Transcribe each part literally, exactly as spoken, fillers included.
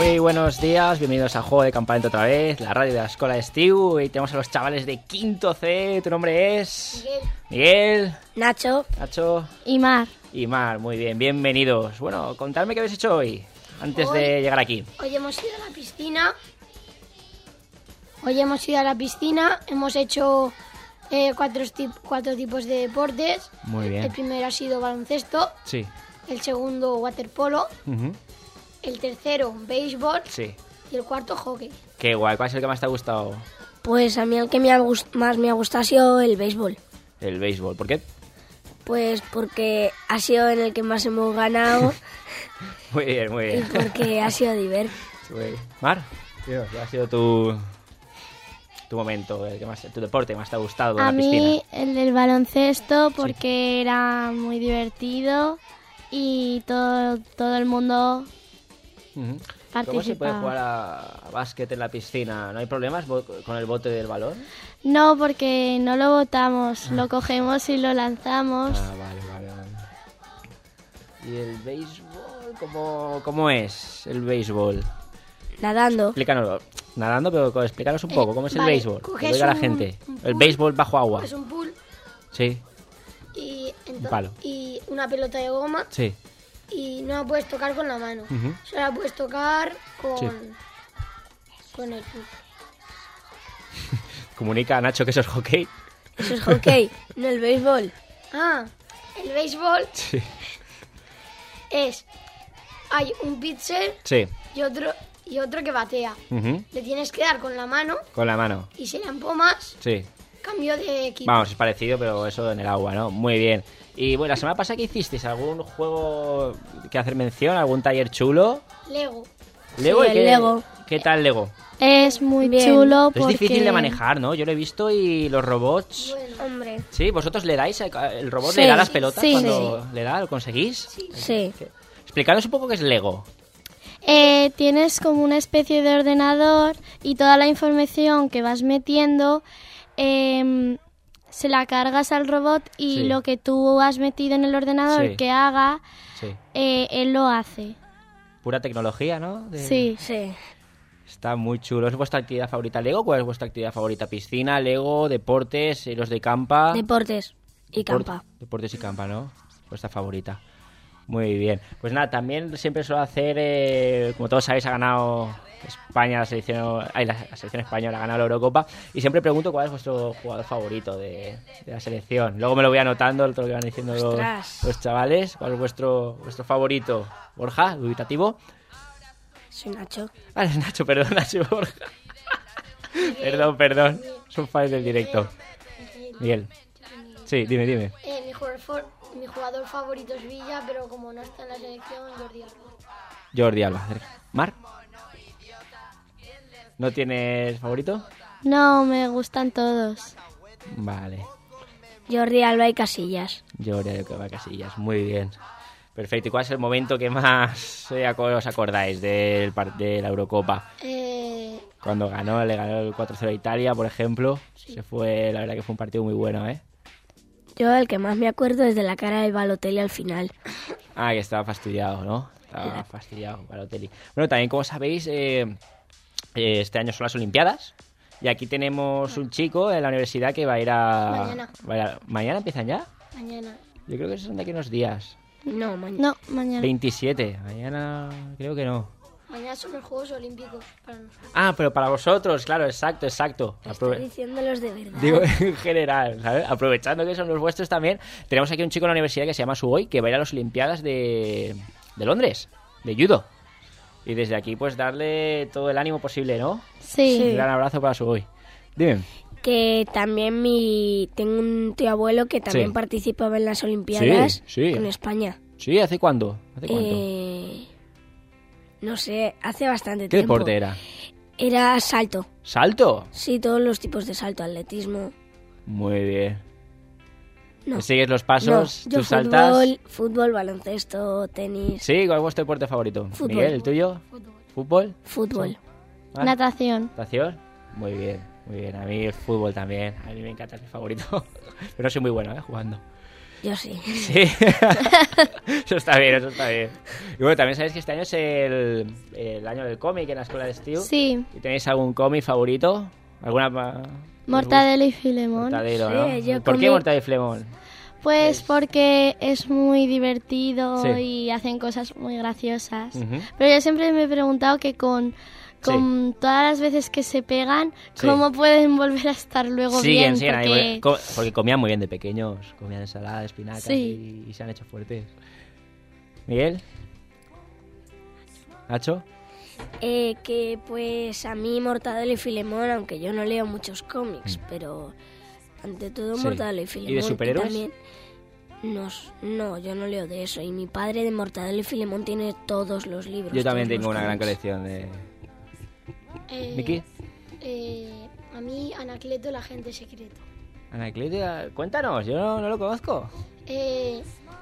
Muy buenos días, bienvenidos a Juego de Campamento otra vez, la radio de la Escuela de Estiu. Y tenemos a los chavales de quinto C. ¿Tu nombre es? Miguel. Miguel. Nacho. Nacho. Y Mar. Y Mar, muy bien, bienvenidos. Bueno, contadme qué habéis hecho hoy, antes Hoy- de llegar aquí. Hoy hemos ido a la piscina. Hoy hemos ido a la piscina. Hemos hecho eh, cuatro, tip- cuatro tipos de deportes. Muy bien. El primero ha sido baloncesto. Sí. El segundo, waterpolo. Ujú. El tercero, béisbol. Sí. Y el cuarto, hockey. Qué guay, ¿cuál es el que más te ha gustado? Pues a mí el que me ha gust- más me ha gustado ha sido el béisbol. El béisbol, ¿por qué? Pues porque ha sido en el que más hemos ganado Muy bien, muy y bien. porque ha sido divertido. Muy- Mar, tío, ¿cuál ha sido tu, tu momento, el que más, tu deporte que más te ha gustado en A la piscina? mí el del baloncesto porque era muy divertido y todo, todo el mundo Ujú. participaba. ¿Cómo se puede jugar a, a básquet en la piscina? ¿No hay problemas bo- con el bote del balón? No, porque no lo botamos, lo cogemos y lo lanzamos. Ah, vale, vale, vale. ¿Y el béisbol? ¿Cómo, cómo es el béisbol? Nadando. Explícanos, nadando, pero explícanos un poco, ¿cómo es el vale, béisbol? Que lo coges diga la un- gente. un El pool, béisbol bajo agua. Es un pool Sí, y, ento- palo. y una pelota de goma. sí. Y no la puedes tocar con la mano. Ujú. Solo la puedes tocar con, Sí. con el pool. Comunica a Nacho que eso es hockey. Eso es hockey, no el béisbol. Ah, el béisbol Sí. es... Hay un pitcher Sí. y otro, y otro que batea. Ujú. Le tienes que dar con la mano Con la mano. y si la empomas, Sí. cambio de equipo. Vamos, es parecido, pero eso en el agua, ¿no? Muy bien. Y bueno, la semana pasada, ¿qué hicisteis? ¿Algún juego que hacer mención? ¿Algún taller chulo? Lego. ¿Lego? Sí, ¿Y el qué, Lego. ¿Qué tal Lego? Es muy Bien. chulo Es porque... difícil de manejar, ¿no? Yo lo he visto y los robots... Bueno, Hombre. Sí, ¿vosotros le dais? ¿El robot Sí. le da las pelotas Sí. cuando le da? ¿Lo conseguís? Sí. Explicaros un poco qué es Lego. Eh, tienes como una especie de ordenador y toda la información que vas metiendo em, se la cargas al robot y Sí. lo que tú has metido en el ordenador Sí. que haga, Sí. eh, él lo hace. Pura tecnología, ¿no? De- Sí. Sí. Está muy chulo. ¿Es vuestra actividad favorita Lego? ¿Cuál es vuestra actividad favorita? ¿Piscina, Lego, deportes, eh, los de campa? Deportes y Deport- campa. Deportes y campa, ¿no? Vuestra favorita. Muy bien. Pues nada, también siempre suelo hacer, eh, como todos sabéis, ha ganado España, la selección, ay, la, la selección española ha ganado la Eurocopa. Y siempre pregunto cuál es vuestro jugador favorito de, de la selección. Luego me lo voy anotando, todo lo que van diciendo los, Ostras. los chavales. ¿Cuál es vuestro, vuestro favorito? Borja, dubitativo. Soy Nacho. Ah, es Nacho, perdón, Nacho Borja. perdón, perdón. Son fans del directo. Miguel. Sí, dime, dime. eh, mi, jugador, for- mi jugador favorito es Villa, pero como no está en la selección, Jordi Alba. Jordi Alba. Mar. ¿No tienes favorito? No, me gustan todos. Vale. Jordi Alba y Casillas. Jordi Alba Casillas. Muy bien. Perfecto. ¿Y cuál es el momento que más eh, aco- os acordáis del par- de la Eurocopa? Eh, Cuando ganó, le ganó el cuatro cero a Italia, por ejemplo. Se fue, la verdad que fue un partido muy bueno, ¿eh? Yo el que más me acuerdo es de la cara de Balotelli al final. Ah, que estaba fastidiado, ¿no? Estaba fastidiado, Balotelli. Bueno, también, como sabéis, eh, eh, este año son las Olimpiadas. Y aquí tenemos un chico en la universidad que va a ir a... Mañana. va a ir a- ¿Mañana empiezan ya? mañana. Yo creo que son de aquí unos días. No, mañana. No, mañana. veintisiete. Mañana creo que no. Mañana son los Juegos Olímpicos para nosotros. Ah, pero para vosotros, claro, exacto, exacto. Estoy Aprove- diciéndolos de verdad. Digo, en general, ¿sabes? Aprovechando que son los vuestros también. Tenemos aquí un chico en la universidad que se llama Sugoi, que va a ir a las Olimpiadas de, de Londres, de judo. Y desde aquí, pues, darle todo el ánimo posible, ¿no? Sí. Un gran abrazo para Sugoi. Dime. Que también mi tengo un tío abuelo que también Sí. participaba en las Olimpiadas Sí, sí. con España. ¿Sí? ¿Hace cuándo? ¿Hace cuánto? Eh, no sé, hace bastante ¿Qué tiempo. deporte era? Era salto. ¿Salto? Sí, todos los tipos de salto, atletismo. Muy bien. No. ¿Sigues los pasos? No, yo ¿Tú saltas? fútbol, fútbol, baloncesto, tenis, Sí, ¿cuál es vuestro deporte favorito? Fútbol. Miguel, ¿el tuyo? Fútbol. ¿Fútbol? fútbol. ¿Vale? Natación. ¿Natación? Muy bien, muy bien. A mí el fútbol también. A mí me encanta, es mi favorito. Pero no soy muy bueno, ¿eh? Jugando. Yo sí. Sí. Eso está bien, eso está bien. Y bueno, también sabéis que este año es el, el año del cómic en la escuela de Steve. Sí. ¿Y tenéis algún cómic favorito? ¿Alguna? ma- Mortadelo y Filemón. Mortadelo, Sí, ¿no? yo ¿Por con qué mi- Mortadelo y Filemón? Pues porque es muy divertido Sí. y hacen cosas muy graciosas. Ujú. Pero yo siempre me he preguntado que con, con todas las veces que se pegan, Sí. ¿cómo pueden volver a estar luego Siguen, bien? siguen ahí, Porque- co- porque comían muy bien de pequeños. Comían ensalada, espinacas Sí. y, y se han hecho fuertes. ¿Miguel? ¿Nacho? Eh, que pues a mí Mortadelo y Filemón, aunque yo no leo muchos cómics, pero ante todo Sí. Mortadelo y ¿Y de Filemón. superhéroes? también nos- no, yo no leo de eso. Y mi padre de Mortadelo y Filemón tiene todos los libros. Yo también todos tengo los una gran cómics. colección de... Eh, ¿Miki? eh, a mí, Anacleto, el agente secreto. Anacleto, cuéntanos, yo no, no lo conozco. Eh,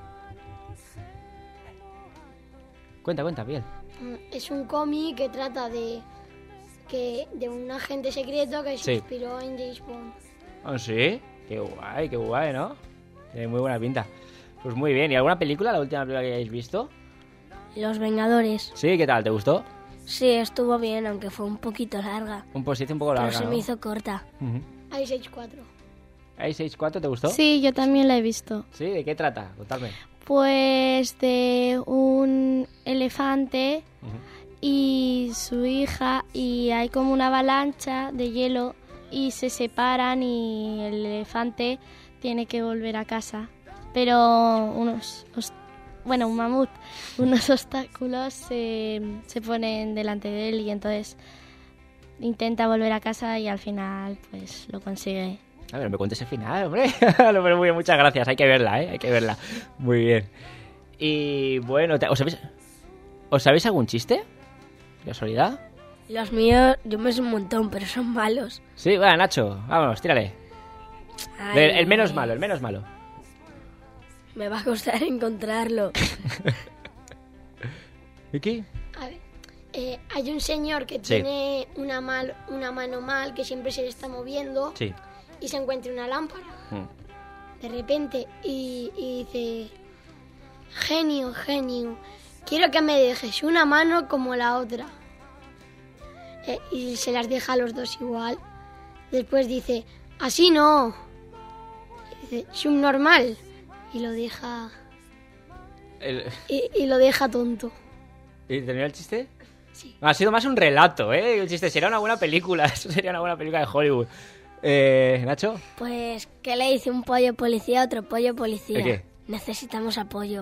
Cuenta, cuenta, bien. es un cómic que trata de que de un agente secreto que se Sí. inspiró en James Bond. ¿Ah, sí? Qué guay, qué guay, ¿no? Tiene muy buena pinta. Pues muy bien. ¿Y alguna película, la última película que hayáis visto? Los Vengadores. Sí, ¿qué tal? ¿Te gustó? Sí, estuvo bien, aunque fue un poquito larga. Un post un poco Pero larga, se ¿no? me hizo corta. Ujú. Ice Age cuatro. Ice Age cuatro, ¿te gustó? Sí, yo también la he visto. ¿Sí? ¿De qué trata? Contadme. Pues de un elefante Ujú. y su hija y hay como una avalancha de hielo y se separan y el elefante tiene que volver a casa. Pero unos, os- bueno, un mamut, unos obstáculos se, se ponen delante de él y entonces intenta volver a casa y al final pues lo consigue. A ver, me cuentes el final, hombre. Lo veo muy bien, muchas gracias. Hay que verla, ¿eh? Hay que verla. Muy bien. Y bueno, ¿te- ¿os sabéis, ¿os sabéis algún chiste? ¿De casualidad? Los míos, yo me sé un montón, pero son malos. Sí, bueno, Nacho, vámonos, tírale. Ay, Del- el menos malo, el menos malo. Me va a costar encontrarlo. ¿Vicky? A ver, eh, hay un señor que Sí. tiene una, mal, una mano mal que siempre se le está moviendo Sí. y se encuentra una lámpara Mm. de repente y, y dice, genio, genio, quiero que me dejes una mano como la otra. Eh, y se las deja a los dos igual. Después dice, así no. Y dice, subnormal. Y lo deja El- y, y lo deja tonto. ¿Y terminó el chiste? Sí. Ha sido más un relato, ¿eh? El chiste sería una buena película. Eso sería una buena película de Hollywood. Eh, ¿Nacho? Pues, ¿qué le dice un pollo policía a otro pollo policía? ¿El qué? Necesitamos apoyo.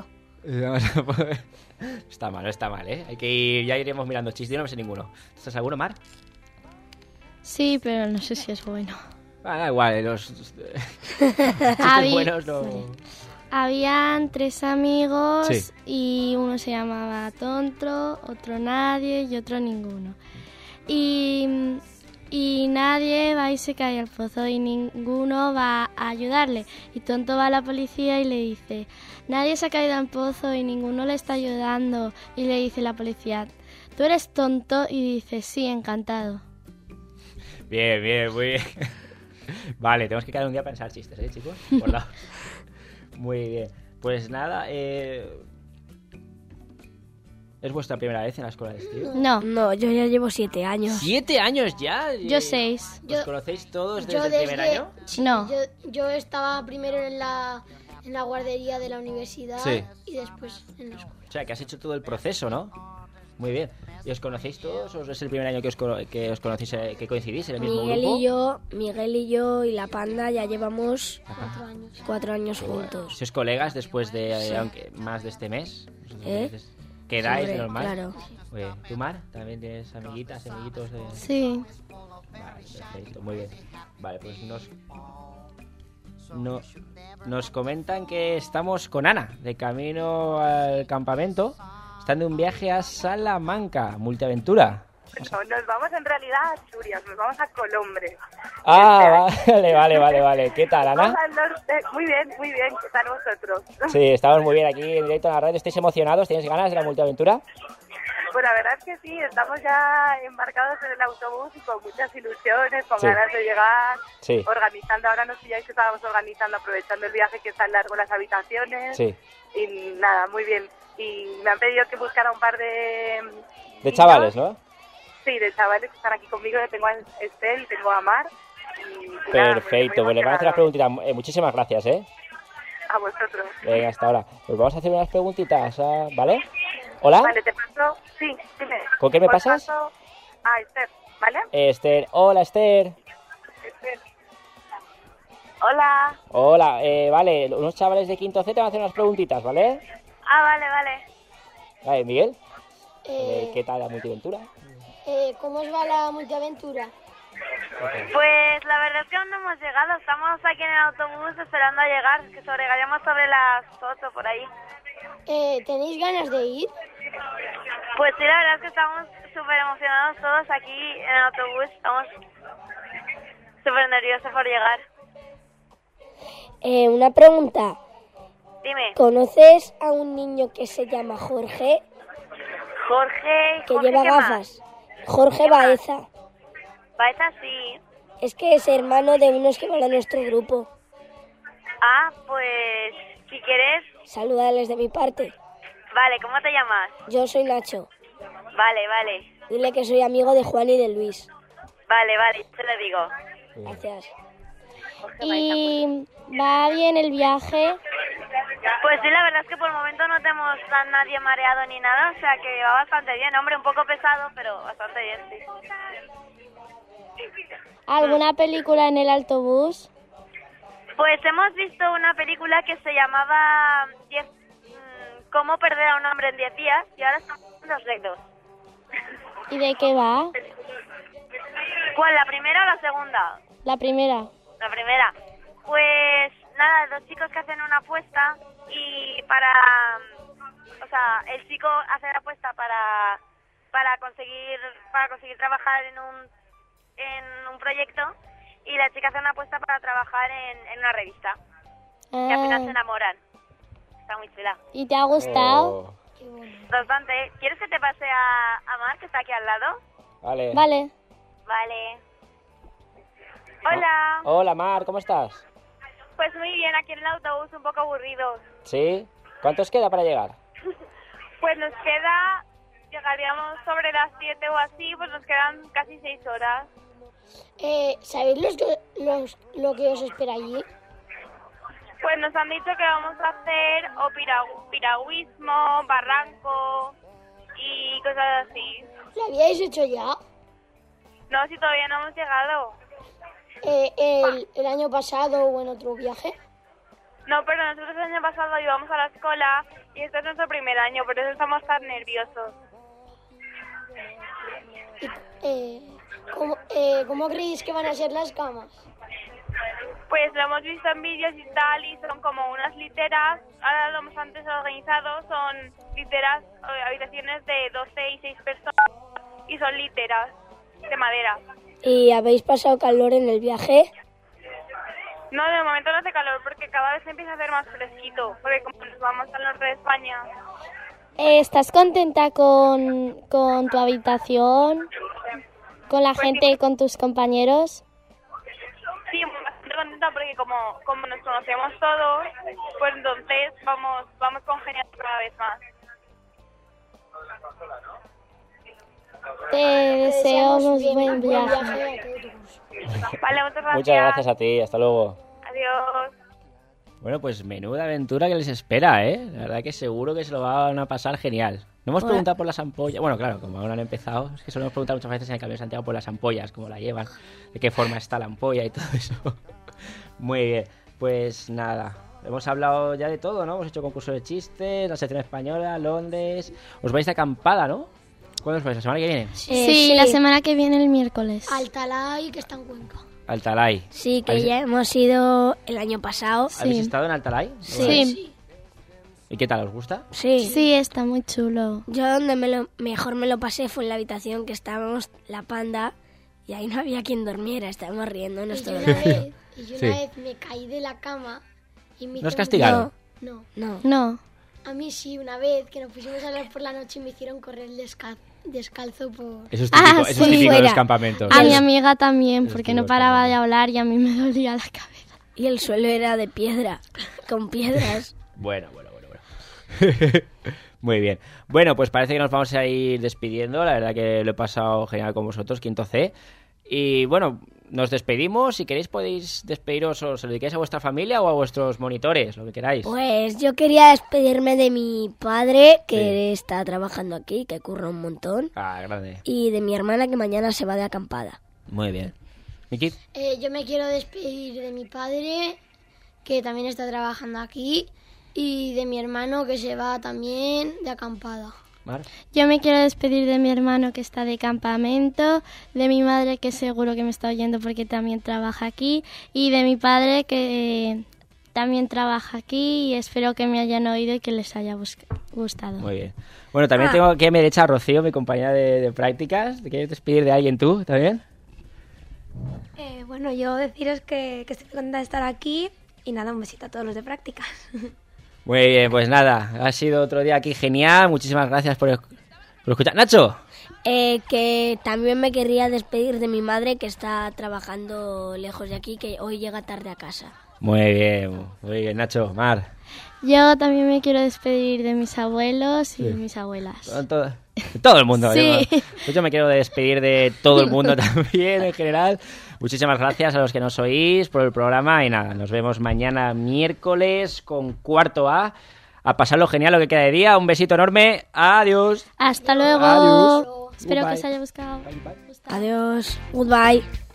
Está mal, no está mal, ¿eh? Hay que ir, ya iremos mirando chistes. Yo no me sé ninguno. ¿Estás seguro, Mar? Sí, pero no sé si es bueno. Ah, da igual, los chistes Habí- buenos no... Habían tres amigos Sí. y uno se llamaba Tontro, otro Nadie y otro Ninguno. Y, y Nadie va y se cae al pozo y Ninguno va a ayudarle. Y Tonto va a la policía y le dice, Nadie se ha caído al pozo y Ninguno le está ayudando. Y le dice la policía, ¿tú eres tonto? Y dice, sí, encantado. Bien, bien, muy bien. Vale, tenemos que quedar un día a pensar chistes, ¿eh, chicos? Por lado. Muy bien. Pues nada, eh... ¿es vuestra primera vez en la escuela de estilo? No, No, yo ya llevo siete años. ¿Siete años ya? yo seis. ¿Os Yo- conocéis todos Yo desde el primer desde- año? sí, No. Yo, yo estaba primero en la, en la guardería de la universidad Sí. y después en la escuela. O sea, que has hecho todo el proceso, ¿no? Muy bien. ¿Y os conocéis todos? ¿O es el primer año que os, cono- que os conocéis, eh, que coincidís en el mismo Miguel grupo? y yo, Miguel y yo y la panda ya llevamos Cuatro años. cuatro años juntos. ¿Sois colegas después de, eh, Sí. aunque más de este mes? ¿Eh? ¿Quedáis Hombre, normal? claro. Muy bien. ¿Tú, Mar? ¿También tienes amiguitas, amiguitos? De... Sí. Vale, perfecto, muy bien. Vale, pues nos... No, nos comentan que estamos con Ana, de camino al campamento. Están de un viaje a Salamanca, multiaventura. No, nos vamos en realidad a Asturias, nos vamos a Colombre. Ah, vale, vale, vale, vale. ¿Qué tal, Ana? Vamos al norte. Muy bien, muy bien, ¿qué tal vosotros? Sí, estamos muy bien aquí en directo en la radio. ¿Estáis emocionados? ¿Tenéis ganas de la multiaventura? Pues la verdad es que sí, estamos ya embarcados en el autobús y con muchas ilusiones, con Sí. ganas de llegar, Sí. organizando. Ahora nos pilláis que estábamos organizando, aprovechando el viaje que es tan largo, las habitaciones. Sí. Y nada, muy bien. Y me han pedido que buscara un par de... De chavales, ¿no? Sí, de chavales que están aquí conmigo. Yo tengo a Estel y tengo a Mar. Y, y nada, muy- Perfecto, muy pues le van a hacer las emocionados. preguntitas. Eh, muchísimas gracias, ¿eh? A vosotros. Venga, hasta ahora. Pues vamos a hacer unas preguntitas, ah, ¿vale? ¿Hola? Vale, te paso... Sí, dime. ¿Con qué me Os pasas? paso a Esther, ¿vale? Esther. Hola, Esther. Esther. Hola. Hola, eh, vale, unos chavales de quinto C te van a hacer unas preguntitas, ¿vale? Ah, vale, vale. Vale, Miguel, eh, Eh, ¿qué tal la multiventura? eh, ¿Cómo os va la multiaventura? Pues la verdad es que aún no hemos llegado. Estamos aquí en el autobús esperando a llegar, que sobregalamos sobre las ocho por ahí. Eh, ¿Tenéis ganas de ir? Pues sí, la verdad es que estamos súper emocionados todos aquí en el autobús. Estamos súper nerviosos por llegar. Eh, una pregunta. Dime, ¿Conoces a un niño que se llama Jorge, Jorge... que Jorge, lleva ¿qué más? gafas? Jorge ¿Qué más? Baeza. Baeza sí. Es que es hermano de unos que van a nuestro grupo. Ah, pues si quieres... Saludales de mi parte. Vale, ¿cómo te llamas? Yo soy Nacho. Vale, vale. Dile que soy amigo de Juan y de Luis. Vale, vale, te lo digo. Gracias. ¿Y va bien el viaje? Pues sí, la verdad es que por el momento no tenemos a nadie mareado ni nada, o sea que va bastante bien. Hombre, un poco pesado, pero bastante bien, sí. ¿Alguna película en el autobús? Pues hemos visto una película que se llamaba diez, mm, Cómo perder a un hombre en diez días y ahora estamos en los reglos. ¿Y de qué va? ¿Cuál, la primera o la segunda? La primera. La primera. Pues nada, dos chicos que hacen una apuesta y para... O sea, el chico hace la apuesta para para conseguir para conseguir trabajar en un en un proyecto y la chica hace una apuesta para trabajar en, en una revista. Y al final se Ah, enamoran. Está muy chula. ¿y te ha gustado? Oh, Bastante. ¿Quieres que te pase a, a Mar, que está aquí al lado? vale. Vale. Vale. Hola. Hola, Mar, ¿cómo estás? Pues muy bien, aquí en el autobús un poco aburridos. ¿Sí? ¿Cuánto os queda para llegar? Pues nos queda, llegaríamos sobre las siete o así, pues nos quedan casi seis horas. Eh, ¿Sabéis los, que- los, lo que os espera allí? Pues nos han dicho que vamos a hacer o piragu- piragüismo, barranco y cosas así. ¿Lo habíais hecho ya? No, si todavía no hemos llegado. Eh, el, el año pasado o en otro viaje? No, pero nosotros el año pasado íbamos a la escuela y este es nuestro primer año, por eso estamos tan nerviosos. Eh, ¿cómo, eh, ¿Cómo creéis que van a ser las camas? Pues lo hemos visto en vídeos y tal, y son como unas literas, ahora lo hemos antes organizado, son literas, eh, habitaciones de doce y seis personas, y son literas de madera. ¿Y habéis pasado calor en el viaje? No, de momento no hace calor, porque cada vez empieza a hacer más fresquito, porque como nos vamos al norte de España, Eh, ¿Estás contenta con, con tu habitación? ¿Con la gente, con tus compañeros? sí, bastante contenta, porque como, como nos conocemos todos, pues entonces vamos, vamos congeniando cada vez más. Te deseamos bien- buen viaje. a todo tu curso. Vale, muchas gracias. Muchas gracias a ti, hasta luego. Adiós. Bueno, pues menuda aventura que les espera, ¿eh? La verdad que seguro que se lo van a pasar genial. No hemos preguntado por las ampollas. Bueno, claro, como aún han empezado, es que solo hemos preguntado muchas veces en el Camino de Santiago por las ampollas, cómo la llevan, de qué forma está la ampolla y todo eso. Muy bien, pues nada. Hemos hablado ya de todo, ¿no? Hemos hecho concurso de chistes, la sección española, Londres. Os vais de acampada, ¿no? ¿Cuándo os vais? ¿La semana que viene? Eh, sí, la semana que viene, el miércoles. Altalay, que está en Cuenca. Altalay. Sí, que ¿Habéis- ya hemos ido el año pasado. ¿Habéis Sí. estado en Altalay? Sí. ¿Y qué tal? ¿Os gusta? Sí. Sí, está muy chulo. Yo donde me lo, mejor me lo pasé fue en la habitación que estábamos la panda y ahí no había quien durmiera, estábamos riéndonos Y todo yo el una rato. vez, y yo Sí. una vez me caí de la cama y me ¿No os hizo un- castigaron? No. No. No. A mí sí, una vez que nos pusimos a hablar por la noche y me hicieron correr descal- descalzo por... Eso es típico, Ah, eso es sí. típico de Fuera. los campamentos. A mi amiga también, Es porque típico no de paraba los de hablar y a mí me dolía la cabeza. Y el suelo era de piedra, con piedras. Bueno, bueno, bueno, bueno. Muy bien. Bueno, pues parece que nos vamos a ir despidiendo. La verdad que lo he pasado genial con vosotros, Quinto C. Y bueno, nos despedimos. Si queréis podéis despediros o se lo dediquéis a vuestra familia o a vuestros monitores, lo que queráis. Pues yo quería despedirme de mi padre, que Sí. está trabajando aquí, que curra un montón. Ah, grande. Y de mi hermana, que mañana se va de acampada. Muy bien. Miki. Eh, yo me quiero despedir de mi padre, que también está trabajando aquí, y de mi hermano, que se va también de acampada. Mar. Yo me quiero despedir de mi hermano que está de campamento, de mi madre que seguro que me está oyendo porque también trabaja aquí y de mi padre que eh, también trabaja aquí y espero que me hayan oído y que les haya busca- gustado. Muy bien. Bueno, también tengo aquí a mi derecha a Rocío, mi compañera de, de prácticas. ¿Te quieres despedir de alguien tú también? Eh, bueno, yo deciros que, que estoy contenta de estar aquí y nada, un besito a todos los de prácticas. Muy bien, pues nada, ha sido otro día aquí genial. Muchísimas gracias por, por escuchar. Nacho. Eh, que también me querría despedir de mi madre, que está trabajando lejos de aquí, que hoy llega tarde a casa. Muy bien, muy bien, Nacho. Mar. Yo también me quiero despedir de mis abuelos y Sí. mis abuelas. Todo, todo el mundo. Sí. Yo, pues yo me quiero despedir de todo el mundo también en general. Muchísimas gracias a los que nos oís por el programa y nada, nos vemos mañana miércoles con Cuarto A. A pasarlo genial lo que queda de día. Un besito enorme. Adiós. Hasta luego. Adiós. Espero Goodbye. que os haya buscado. Adiós. Goodbye.